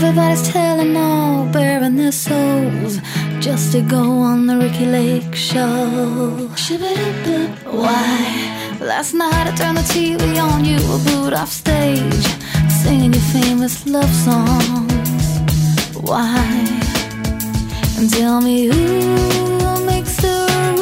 Everybody's telling all, bearing their souls, just to go on the Ricky Lake show. Why? Last night I turned the TV on, you were booed off stage, singing your famous love songs. Why? And tell me who makes the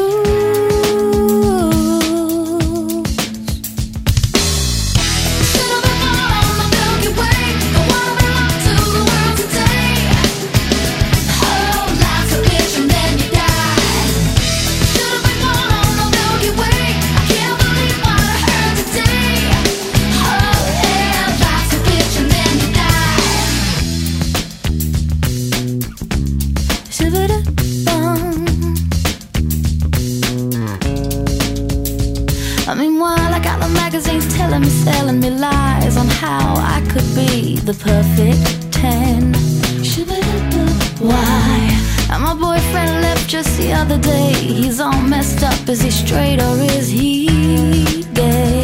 Meanwhile, I got the magazines telling me, selling me lies on how I could be the perfect 10. Why? And my boyfriend left just the other day. He's all messed up. Is he straight or is he gay?